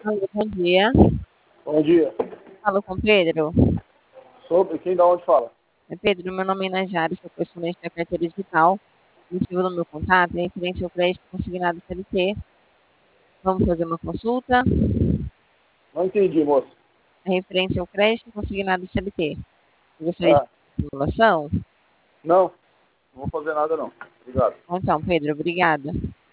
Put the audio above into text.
Alô, bom dia. Bom dia. Falo com Pedro. Sobre quem da onde fala? Pedro, meu nome é Najara, sou correspondente da carteira digital. O motivo do meu contato é referente ao crédito consignado CLT. Vamos fazer uma consulta. Não entendi, moço. É referente ao crédito consignado CLT. Eu gostaria de Ah, fazer simulação. não vou fazer nada não. Obrigado. Então, Pedro, obrigada.